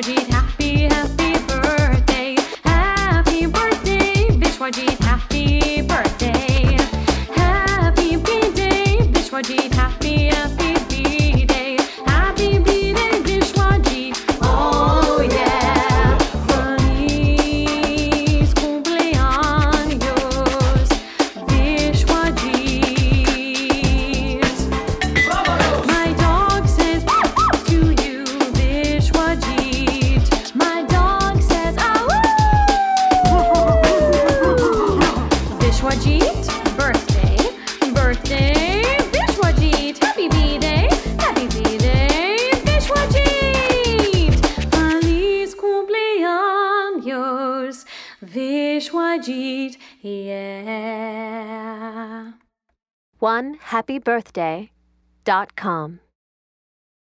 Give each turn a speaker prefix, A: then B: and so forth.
A: Vishwajit, happy, happy birthday. Happy birthday, Vishwajit, happy birthday. Happy B-Day, Vishwajit, happy, happy B-Day. Happy B-Day, Vishwajit, oh yeah. Feliz cumpleaños, Vishwajit. My dog says to you, Vishwajit. My dog says, Vishwajit, birthday, birthday, Vishwajit, happy B-Day, Vishwajit. Feliz cumpleaños, Vishwajit, yeah.
B: OneHappyBirthday.com